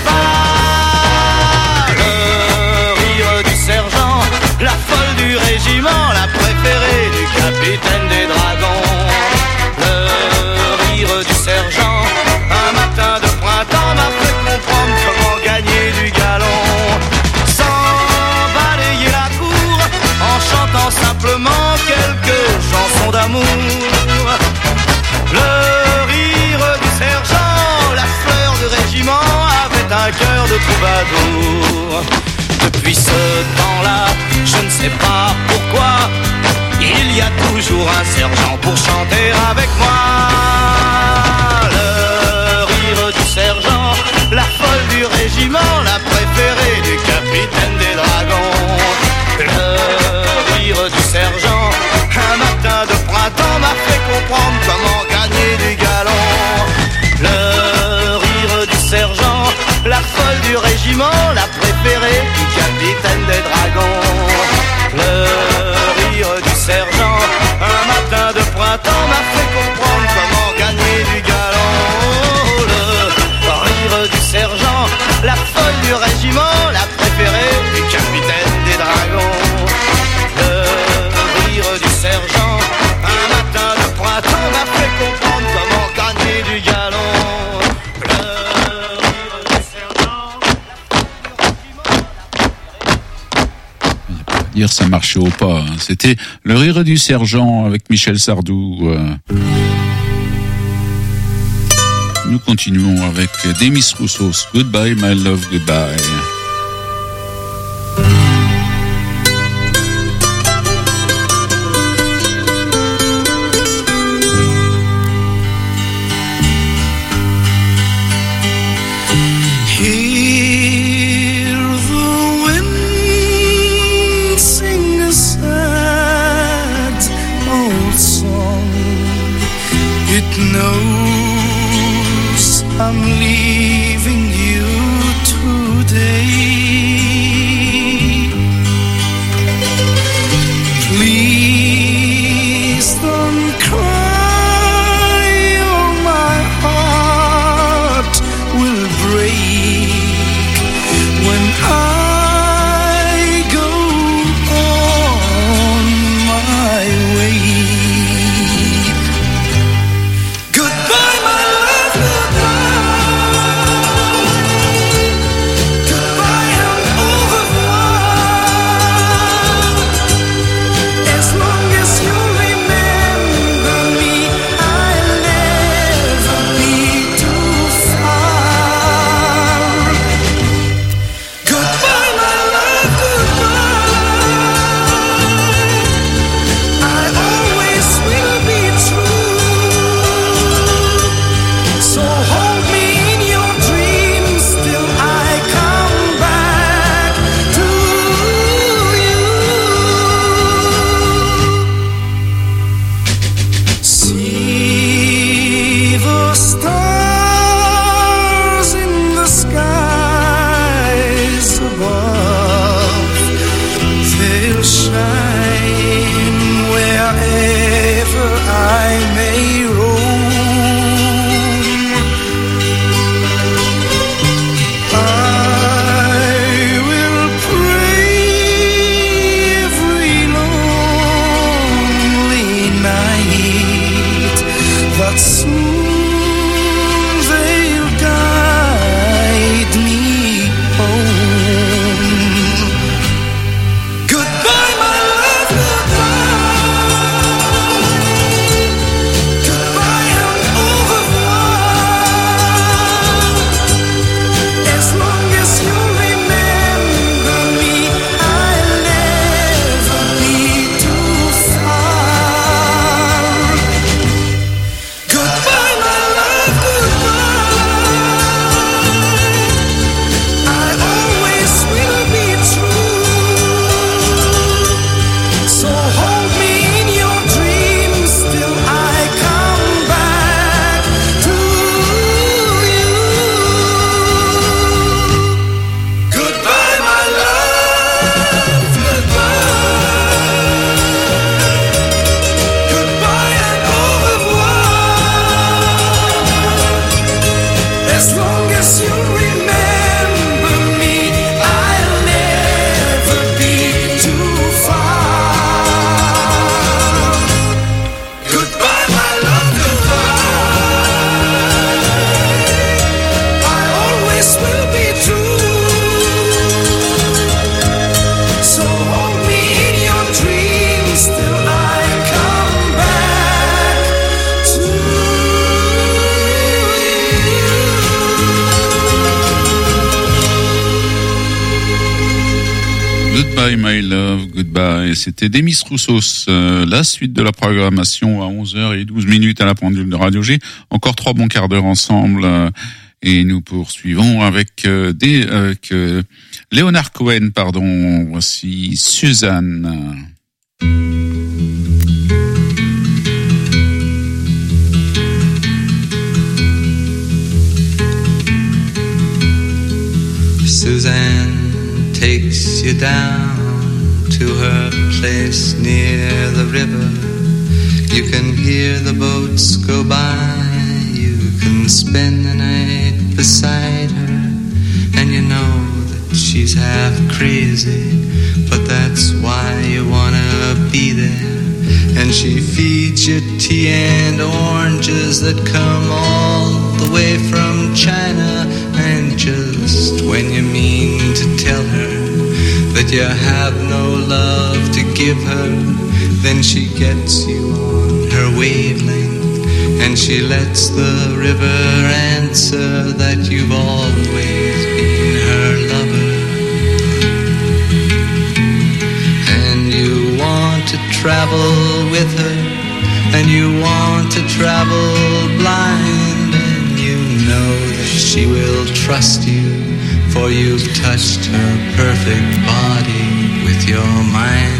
pas. Le rire du sergent, la folle du régiment, la préférée du capitaine des dragons. Le rire du sergent, un matin de printemps m'a fait comprendre comment gagner du galon. Sans balayer la cour, en chantant simplement quelques chansons d'amour. Le rire du sergent, la fleur du régiment, avait un cœur de troubadour. Depuis ce temps-là, je ne sais pas pourquoi, il y a toujours un sergent pour chanter avec moi. Le rire du sergent, la folle du régiment, la préférée du capitaine des dragons. Le rire du sergent, un matin de printemps m'a fait comprendre comment gagner du galon. Le rire du sergent, la folle du régiment, la préférée du capitaine des dragons. Le rire du sergent, un matin de printemps m'a fait comprendre comment gagner du galon. Le rire du sergent, la folle du régiment, la préférée du capitaine des dragons. Le rire du sergent, un matin de printemps m'a fait comprendre comment gagner du galon. Dire ça marchait au pas. Hein. C'était Le rire du sergent avec Michel Sardou. Nous continuons avec Demis Roussos. Goodbye, my love, goodbye. Knows I'm leaving you today. Please don't cry, or my heart will break when I go on my way. Goodbye, my love, goodbye. As long as you remember me, I'll never be too far. Goodbye, my love, goodbye. I always will be true. So hold me in your dreams till I come back to Goodbye my love, goodbye. C'était Demis Roussos. La suite de la programmation à 11h12 à la pendule de Radio G. Encore 3 bons quarts d'heure ensemble. Et nous poursuivons avec Leonard Cohen, pardon. Voici Suzanne. Suzanne takes you down to her place near the river. You can hear the boats go by. You can spend the night beside her. And you know that she's half crazy, but that's why you wanna be there. And she feeds you tea and oranges that come all the way from China. And just when you mean to tell her that you have no love to give her, then she gets you on her wavelength, and she lets the river answer that you've always been her lover. And you want to travel with her, and you want to travel blind, and you know that she will trust you, for you've touched her perfect body with your mind.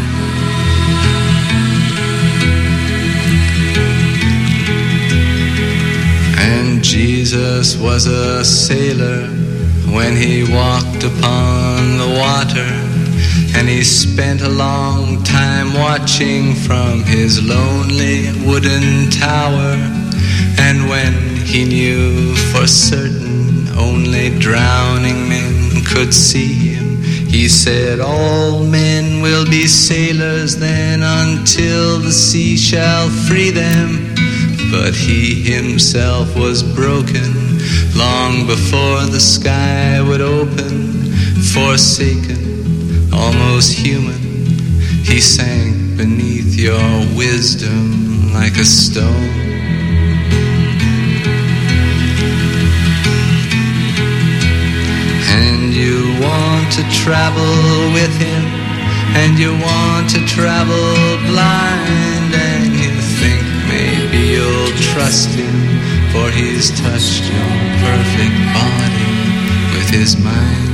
And Jesus was a sailor when he walked upon the water, and he spent a long time watching from his lonely wooden tower. And when he knew for certain only drowning men could see him, he said, all men will be sailors then until the sea shall free them. But he himself was broken long before the sky would open. Forsaken, almost human, he sank beneath your wisdom like a stone. And you want to travel with him, and you want to travel blind, and you think maybe you'll trust him, for he's touched your perfect body with his mind.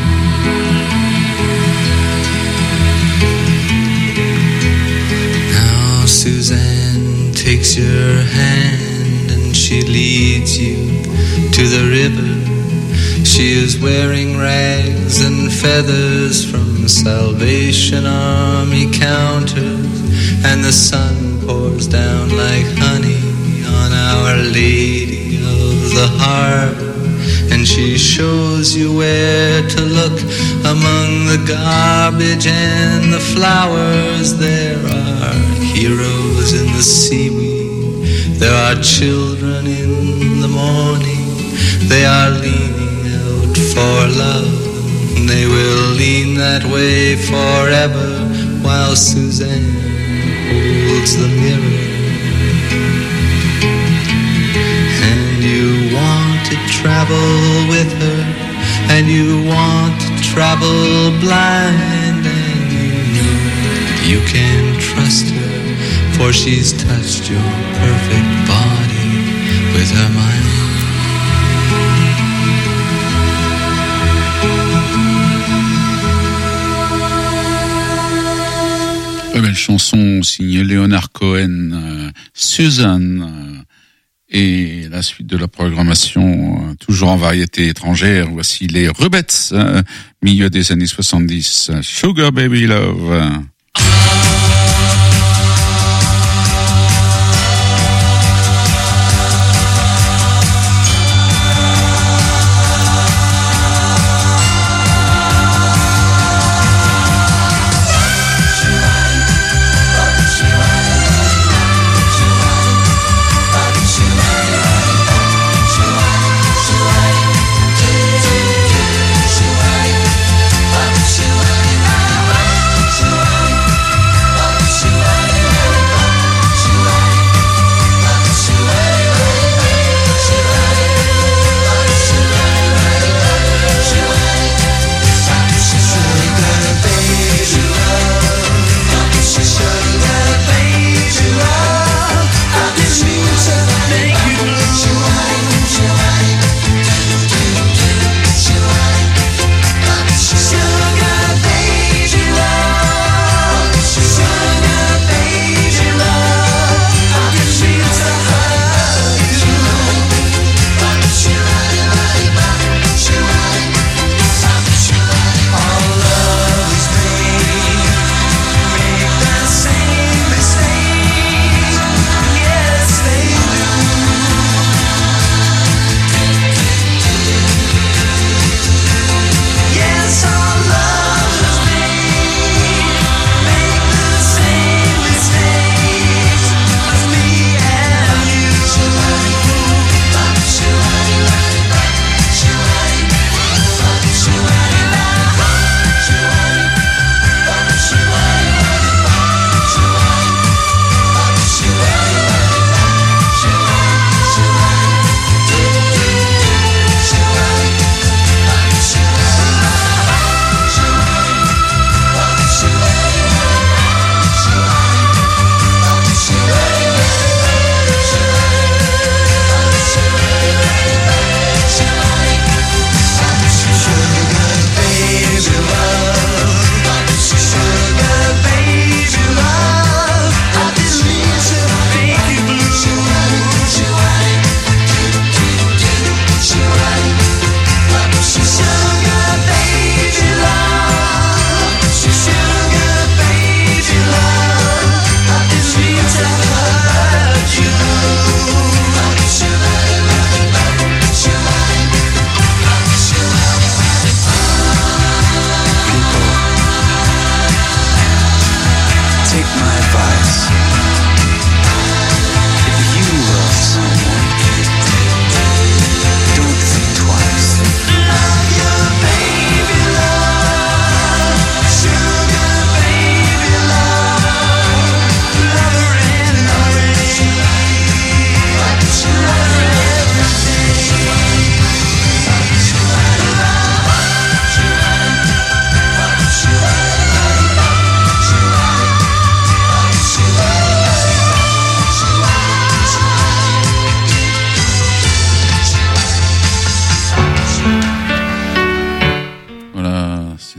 Now Suzanne takes your hand and she leads you to the river. She is wearing rags and feathers from Salvation Army counters, and the sun pours down like honey on Our Lady of the Harbor. And she shows you where to look among the garbage and the flowers. There are heroes in the seaweed, there are children in the morning. They are leaning out for love, and they will lean that way forever, while Suzanne holds the mirror. And you want to travel with her, and you want to travel blind, and you know you can trust her, for she's touched your perfect body with her mind. Très belle chanson signée Leonard Cohen, Suzanne. Et la suite de la programmation, toujours en variété étrangère, voici les Rubettes, milieu des années 70, Sugar Baby Love.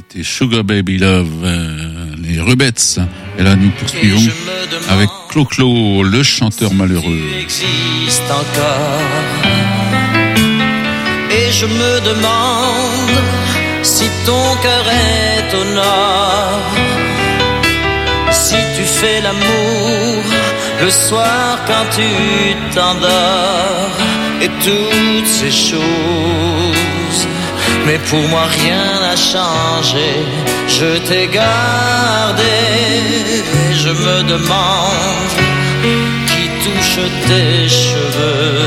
C'était Sugar Baby Love, les Rubettes. Et là, nous poursuivons avec Clo-Clo, le chanteur malheureux. Existe encore. Et je me demande si ton cœur est au nord. Si tu fais l'amour le soir quand tu t'endors. Et toutes ces choses. Mais pour moi rien n'a changé. Je t'ai gardé. Je me demande qui touche tes cheveux.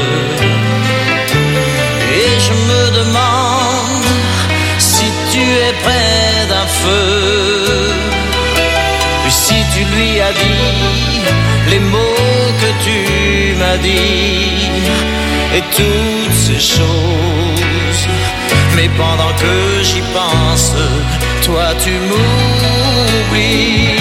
Et je me demande si tu es près d'un feu. Puis si tu lui as dit les mots que tu m'as dit. Et toutes ces choses. Mais pendant que j'y pense, toi tu m'oublies.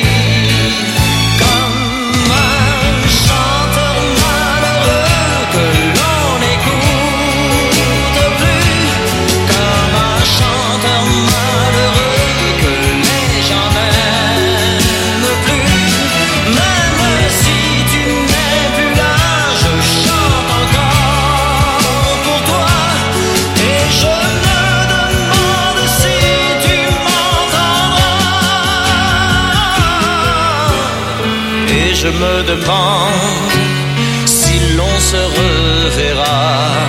Comme un chanteur malheureux que l'on n'écoute plus. Comme un chanteur malheureux que les gens n'aiment plus. Même si tu n'es plus là, je chante encore pour toi. Et je me demande si tu m'entendras. Et je me demande si l'on se reverra.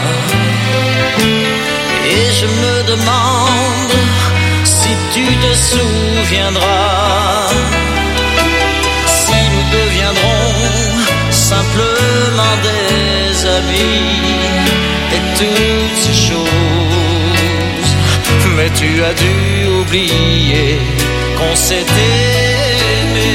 Et je me demande si tu te souviendras. Si nous deviendrons simplement des amis. Et toutes ces choses. Mais tu as dû oublier qu'on s'était aimé.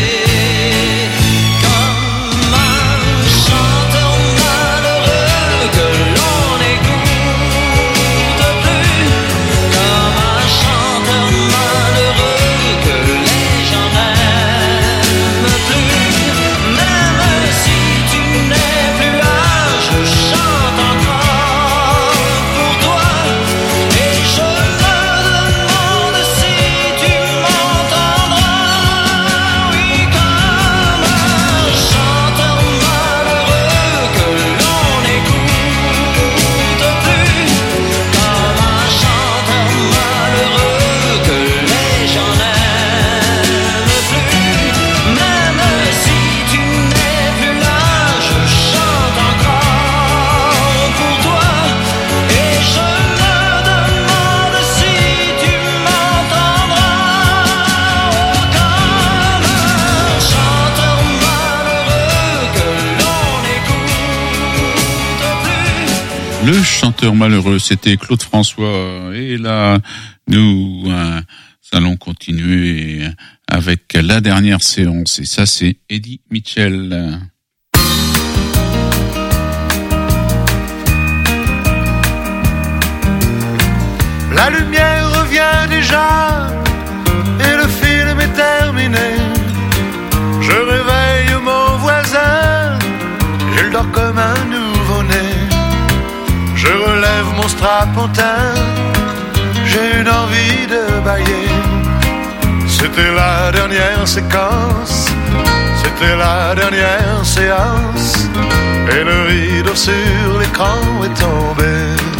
Comme un chanteur malheureux que l'on n'écoute plus. Comme un chanteur malheureux que les gens n'aiment plus. Même si tu n'es plus là, je chante encore pour toi. Et je me demande si tu m'entendras. Oui, comme un chanteur malheureux que l'on n'écoute plus. Comme un chanteur malheureux que les gens n'aiment plus. Même si tu n'es plus là, je chante encore pour toi. Et je me demande si tu m'entendras. Comme un chanteur malheureux que l'on n'écoute plus. Le chanteur malheureux, c'était Claude François. Et là, nous allons continuer avec la dernière séance. Et ça, c'est Eddie Mitchell. La lumière revient déjà et le film est terminé. Je réveille mon voisin, il dort comme un nouveau-né. Je relève mon strapontin, j'ai une envie de bailler. C'était la dernière séquence, c'était la dernière séance. Et le rideau sur l'écran est tombé.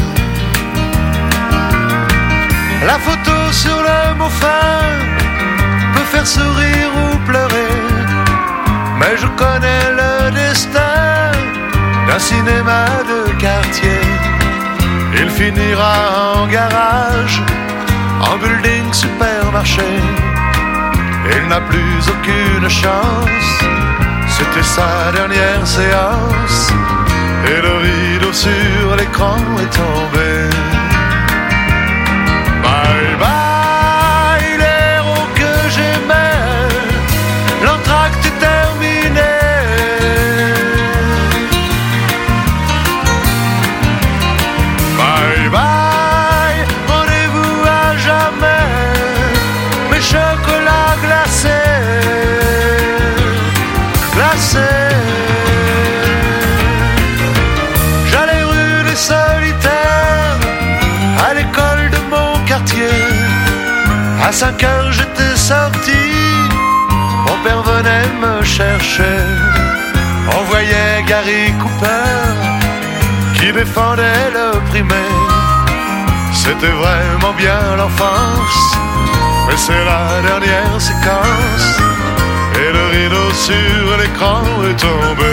La photo sur le mot fin peut faire sourire ou pleurer. Mais je connais le destin d'un cinéma de quartier. Il finira en garage, en building supermarché. Il n'a plus aucune chance, c'était sa dernière séance. Et le rideau sur l'écran est tombé. Bye bye, l'héros que j'aimais, l'entracte est terminé. Bye bye, rendez-vous à jamais, mes chocolats glacés, glacés. J'allais rue des Solitaires, À 5 heures j'étais sorti, mon père venait me chercher. On voyait Gary Cooper qui défendait le primaire. C'était vraiment bien l'enfance, mais c'est la dernière séquence. Et le rideau sur l'écran est tombé.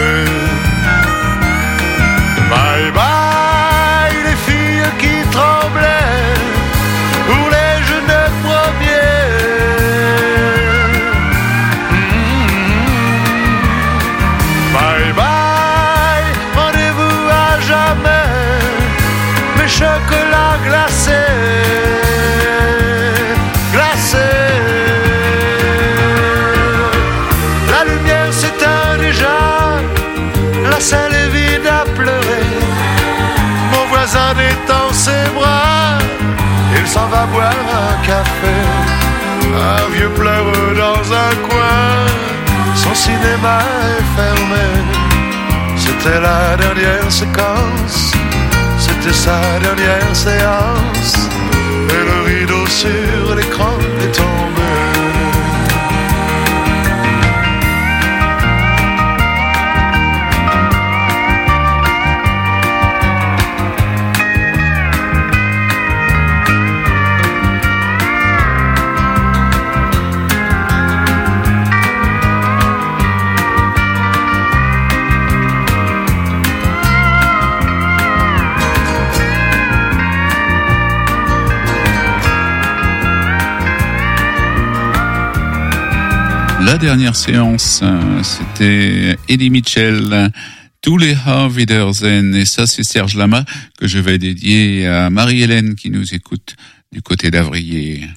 Bye bye les filles qui tremblaient pour les jeunes premiers. Bye bye, rendez-vous à jamais, mes chocolats glacés, glacés. La lumière s'éteint déjà, la salle est vide à pleurer. Mon voisin détend ses bras, il s'en va boire un café. Un vieux pleure dans un coin, son cinéma est fermé. C'était la dernière séquence, c'était sa dernière séance. Et le rideau sur l'écran est tombé. La dernière séance, c'était Eddie Mitchell, tous les Auf Wiedersehen, et ça c'est Serge Lama que je vais dédier à Marie-Hélène qui nous écoute du côté d'Avrier.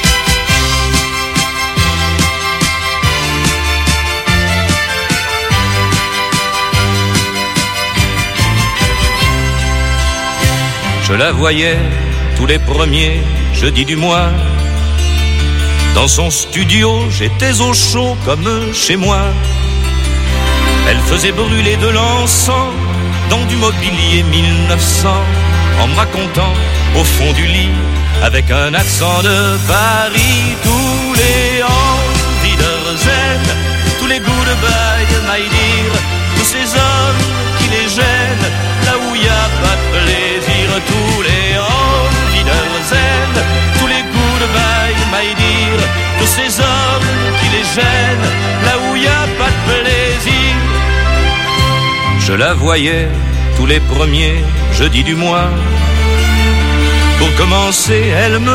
Je la voyais tous les premiers jeudis du mois. Dans son studio, j'étais au chaud comme chez moi. Elle faisait brûler de l'encens dans du mobilier 1900, en me racontant au fond du lit, avec un accent de Paris, tous les Auf Wiedersehen, tous les goodbye, my dear, tous ces hommes qui les gênent, là où y a pas de plaisir, tous les Auf Wiedersehen, tous les goodbye, my dear, tous ces hommes qui les gênent, là où y a pas de plaisir. Je la voyais tous les premiers jeudis du mois. Pour commencer, elle me